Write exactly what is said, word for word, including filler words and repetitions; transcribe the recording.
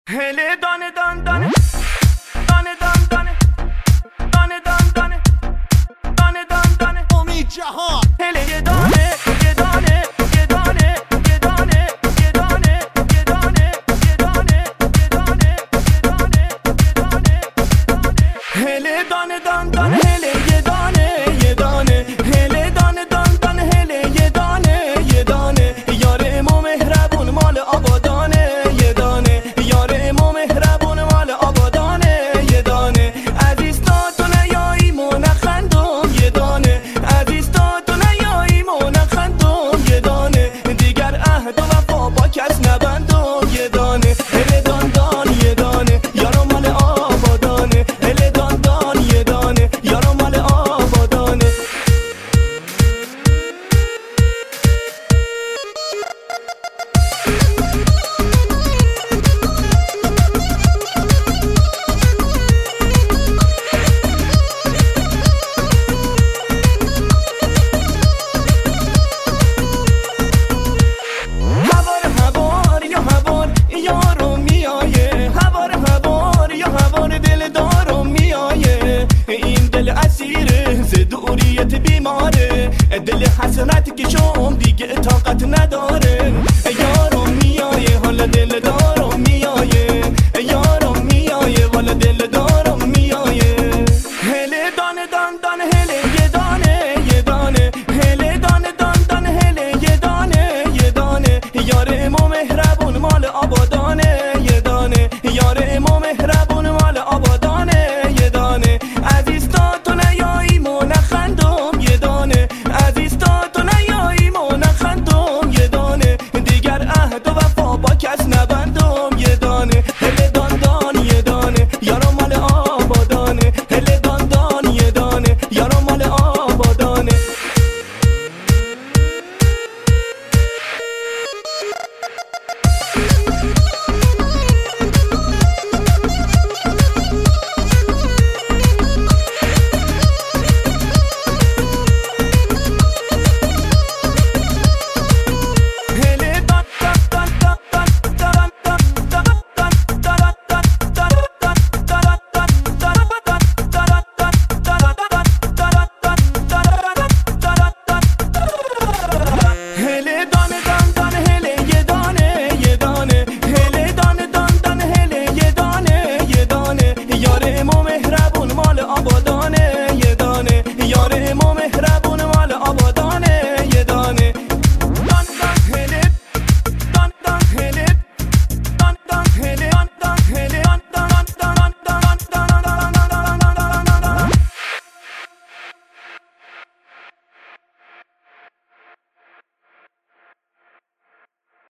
هله دانه دان دانه دانه دان دانه دانه دان دانه دانه دان دانه امید جهان هله یه دانه یه دانه یه دانه یه دانه یه دانه یه دانه یه دانه یه دانه یه دانه یه دانه هله دانه دان دانه هله یه دانه یه دانه هله دانه دان دانه هله یه دانه یه دانه یار امام مهربون مال آبادانه یه دانه یار امام مهربون مال آبادانه یه دانه عزیز تا تو نیایی منخندم یه دانه عزیز تا تو نیایی منخندم یه دانه دیگر عهد و وفا با کس نبندم یه دانه هله دان دان یه دانه یارم مال آبادانه هله دان دان یه دانه یارم مال آبادانه دل حسرت که شوم دیگه طاقت نداره